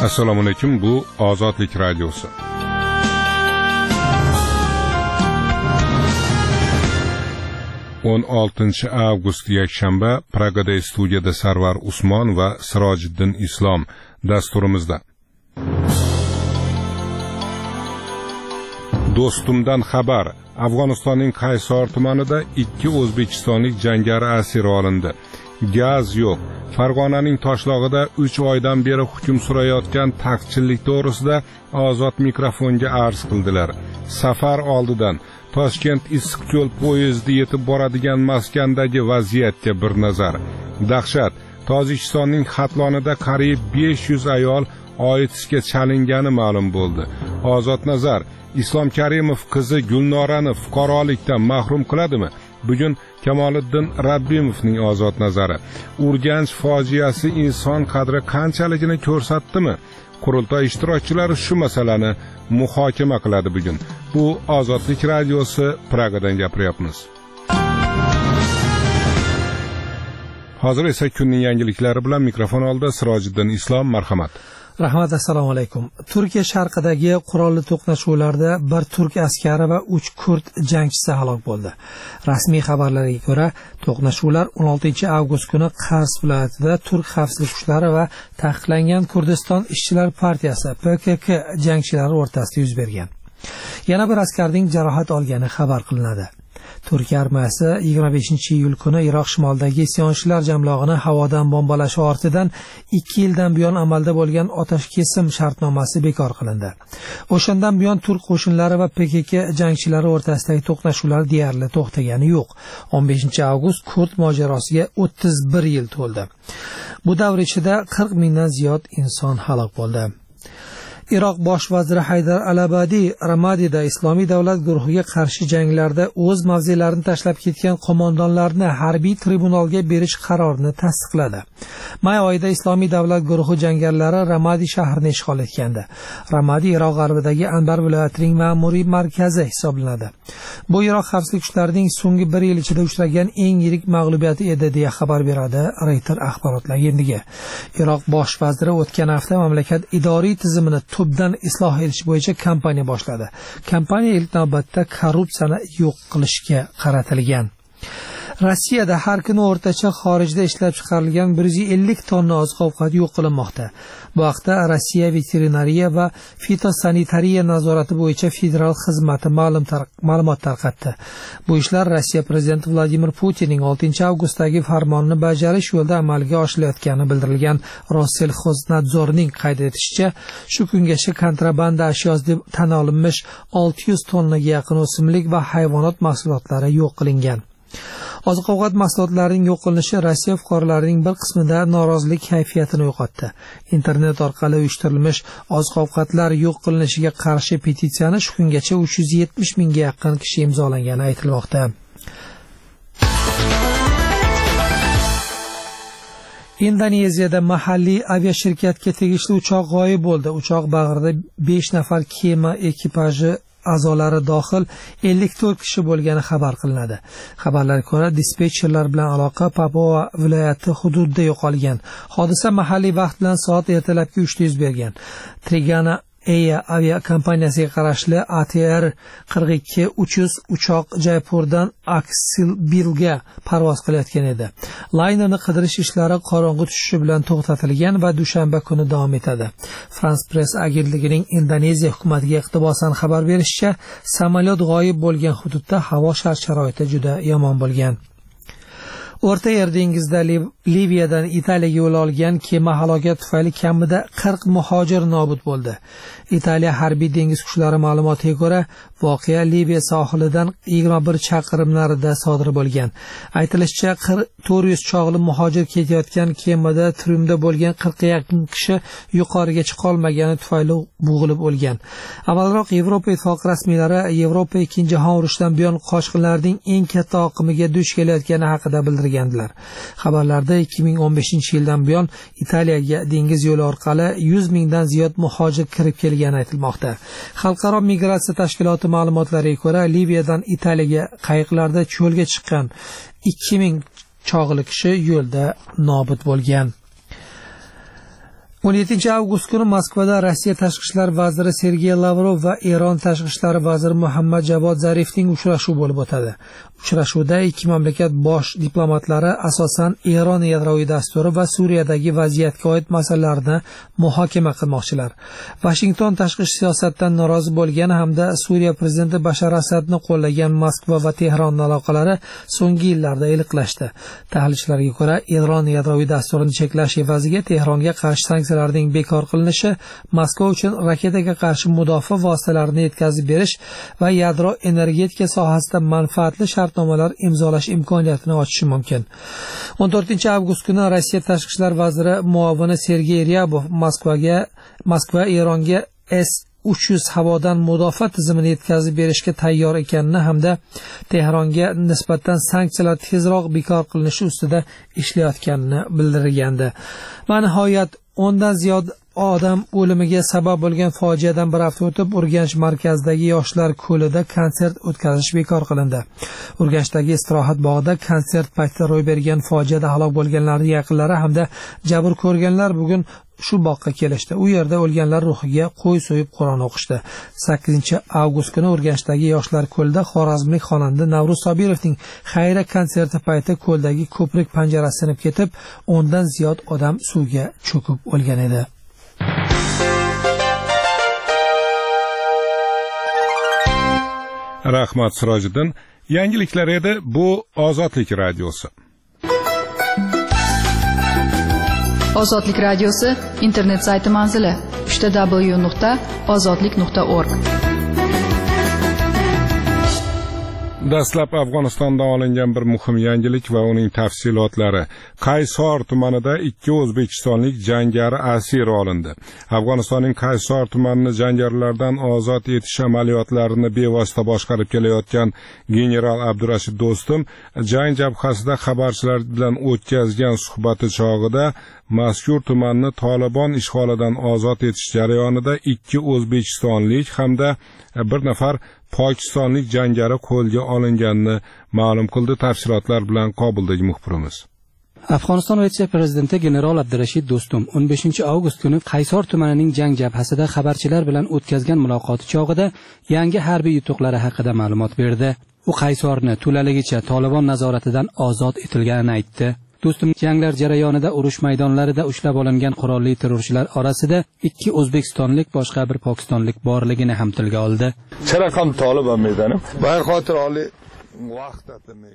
Assalomu alaykum, bu Ozodlik radiosi. (16 avgust yakshanba) Pragada studiyada Sarvar Usmon va Sirojiddin Islom dasturimizda. Do'stumdan xabar. Afg'onistonning Qaysor tumanida 2 o'zbekistonlik jangari asir olindi. Gaz yo'q. Farg'onaning Toshloqida 3 oydan beri hukm surayotgan taqchillik to'g'risida ozod mikrofonga arz qildilar. Safar oldidan Toshkent Issiqko'l poyezdi yetib boradigan maskandagi vaziyatga bir nazar. Dahshat. Tojikistonning Xatlonida qariyb 500 ayol OITSga chalingani ma'lum bo'ldi. Ozod nazar. Islom Karimov qizi Gulnorani fuqarolikdan mahrum qiladimi? Bugun Kamoliddin Rabbimovning ozod nazari. Urganch fojiasi inson qadri qanchaligini ko'rsatdimi? Qurultoy ishtirokchilari shu masalani muhokama qiladi bugun. Bu Ozodlik radiosi, Pragadan gapiryapmiz. Hozir esa kunning yangiliklari bilan mikrofon oldida Sirojiddin Islom, marhamat. Rahmat, assalomu alaykum. Turkiya sharqidagi qurolli to'qnashuvlarda bir turk askari va 3 kurd jangchisi halok bo'ldi. Rasmiy xabarlarga ko'ra, to'qnashuvlar 16 avgust kuni Qars viloyatida turk xavfsizlik kuchlari va taqiqlangan Kurdiston ishchilar partiyasi PKK jangchilari o'rtasida yuz bergan. Yana bir askarning jarohat olgani xabar qilinadi. Turkiya armiyasi 25-iyul kuni Iroq shimolidagi isyonchilar jamlog'ini havodan bombalashi ortidan 2 yildan buyon amalda bo'lgan otash-kesim shartnomasi bekor qilindi. O'shandan buyon turk qo'shinlari va PKK jangchilari o'rtasidagi to'qnashuvlar deyarli to'xtagani yo'q. 15-avgust Kurd mojarosiga 31 yil to'ldi. Bu davr ichida 40 mingdan ziyod inson halok bo'ldi. Iroq bosh vaziri Haydar al-Abadi Ramadida Islomiy davlat guruhiga qarshi janglarda o'z mavzelarini tashlab ketgan qo'mondonlarni harbiy tribunalga berish qarorini tasdiqladi. May oyida Islomiy davlat guruhi jangarlari Ramadi shahrini ishg'ol etgandi. Ramadi Iroq g'arbidagi Anbar viloyatining ma'muriy markazi hisoblanadi. Bu Iroq xavfsizlik kuchlarining so'nggi 1 yil ichida uchragan eng yirik mag'lubiyati edi deya xabar beradi Reuters axborot agentligi. Iroq bosh vaziri o'tgan hafta mamlakat idoriy tizimini tubdan isloh etish bo'yicha kampaniya boshladi. Kampaniya ilk navbatda korrupsiyani yo'q qilishga qaratilgan. Rossiyada har kuni o'rtacha xorijda ishlab chiqarilgan 150 tonna oziq-ovqat yo'q qilinmoqda. Bu haqda Rossiya veterinariya va fitosanitariya nazorati bo'yicha federal xizmati ma'lumot tarqatdi. Bu ishlar Rossiya prezidenti Vladimir Putinning 6-avgustdagi farmonini bajarish yo'lida amalga oshirilayotgani bildirilgan. Rossellxoznadzorning qayd etishicha, shu kungacha kontrabanda ashyo deb tan olinmish 600 tonnaga yaqin o'simlik va hayvonot mahsulotlari yo'q qilingan. Oziq-ovqat mahsulotlarining yo'q qilinishi Rossiya fuqarolarining bir qismida norozilik kayfiyatini uyg'otdi. Internet orqali uyushtirilmish oziq-ovqatlar yo'q qilinishiga qarshi petitsiyani shu kungacha 370 mingga yaqin kishi imzolangani aytilmoqda. Indoneziyada mahalliy aviashirkatga tegishli uchoq g'oyib bo'ldi. Uchoq bag'rida 5 nafar kema ekipaji a'zolari dohil 54 kishi bo'lgani xabar qilinadi. Xabarlarga ko'ra, dispetcherlar bilan aloqa Papua viloyati hududida yo'qolgan. Hodisa mahalliy vaqt bilan soat ertalabki 3 da yuz bergan. Trigana Air aviakompaniyasiga qarashli ATR 42-300 uchoq Jaipurdan Aksilbilga parvoz qilayotgan edi. Laynerni qidirish ishlari qorong'u tushishi bilan to'xtatilgan va dushanba kuni davom etadi. France Press agentligining Indoneziya hukumatiga iqtibosan xabar berishicha, samolyot g'oyib bo'lgan hududda havo shart-sharoiti juda yomon bo'lgan. O'rta Yer dengizida Liviyadan Italiyaga yo'l olgan kema halokati tufayli kamida 40 muhojir nobud bo'ldi. Italiya harbiy dengiz kuchlari ma'lumotiga ko'ra, voqea Liviya sohilidan 21 chaqirim narida sodir bo'lgan. Aytilishicha, 400 chog'li muhojir ketayotgan kemada trumda bo'lgan 40 ga yaqin kishi yuqoriga chiqa olmagani tufayli bo'g'ilib o'lgan. Avvalroq Yevropa Ittifoqi rasmiylari Yevropa 2 jahon urushidan buyon qochqinlarning eng katta oqimiga duch kelayotgani haqida bildirgandilar. Xabarlarda 2015-yildan buyon Italiyaga dengiz yo'li orqali 100 mingdan ziyod muhojir kirib kelgani aytilmoqda. Xalqaro migratsiya tashkiloti ma'lumotlariga ko'ra, Liviyadan Italiyaga qayiqlarda cho'lga chiqqan 2000 chog'li kishi yo'lda nobud bo'lgan. 17 avgust kuni Moskvada Rossiya tashqi ishlar vaziri Sergey Lavrov va Eron tashqi ishlar vaziri Muhammad Javod Zarifning uchrashuvi bo'lib o'tadi. Uchrashuvda ikki mamlakat bosh diplomatlari asosan Eron yadroviy dasturi va Suriyadagi vaziyatga oid masalalarni muhokama qilmoqchilar. Washington tashqi siyosatdan norozi bo'lgani hamda Suriya prezidenti Bashar Asadni qo'llagan Moskva va Tehron aloqalari so'nggi yillarda iliqlashdi. Tahlilchilarga ko'ra, Eron yadroviy dasturini cheklash evaziga Tehronga qarshi sanksiyalarning bekor qilinishi Moskva uchun raketaga qarshi mudofaa vositalarini yetkazib berish va yadro energetika sohasida manfaatli shartnomalar imzolash imkoniyatini ochishi mumkin. 14 avgust kuni Rossiya tashqi ishlar vaziri muovini Sergey Ryabov Moskva Eronga S-300 havodan mudofaa tizimini yetkazib berishga tayyor ekanini hamda Tehronga nisbatan sanksiyalar tezroq bekor qilinishi ustida ishlayotganini bildirgandi. Va nihoyat 10 dan ziyod odam o'limiga sabab bo'lgan fojiadan bir hafta o'tib Urganch markazidagi yoshlar ko'lida konsert o'tkazish bekor qilindi. Urganchdagi istirohat bog'ida konsert paytida ro'y bergan fojiada halok bo'lganlarning yaqinlari hamda jabr ko'rganlar bugun shu bog'ga kelishdi. U yerda o'lganlar ruhiga qo'y so'yib Qur'on o'qishdi. 8 avgust kuni Urganchdagi yoshlar ko'lida xorazmlik xonanda Navruz Sobirovning xayriya konserti payti ko'ldagi ko'prik panjarasi sinib ketib, 10 dan ziyod odam suvga cho'kib o'lgan edi. Rahmat Sirojiddin. Yangiliklar edi, bu Ozodlik radiosi. Ozodlik radiosi internet sayti manzili www.ozodlik.org. Dastlab Afg'onistondan olingan bir muhim yangilik va uning tafsilotlari. Qaysor tumanida 2 o'zbekistonlik jangari asir olindi. Afg'onistonning Qaysor tumanini jangarilardan ozod etish amaliyotlarini bevosita boshqarib kelayotgan general Abdurashid Do'stum jang jabhasida xabarchilar bilan o'tkazgan suhbati chog'ida mazkur tumanni Taliban ishg'olidan ozod etish jarayonida 2 o'zbekistonlik hamda bir nafar pokistonlik jangari qo'lga olinganini ma'lum qildi. Tafsilotlar bilan Kobuldagi muxbirimiz. Afg'oniston vitse-prezidenti general Abdurashid Do'stum 15 avgust kuni Qaysor tumanining jang jabhasida xabarchilar bilan o'tkazgan muloqoti chog'ida yangi harbiy yutuqlari haqida ma'lumot berdi. U Qaysorni to'laligicha Taliban nazoratidan ozod etilganini aytdi. Do'stum janglar jarayonida urush maydonlarida ushlab olingan qurolli terrorchilar orasida 2 o'zbekistonlik boshqa bir pokistonlik borligini ham tilga oldi. چرا کم طالب هم میدانم به خاطر حال وقت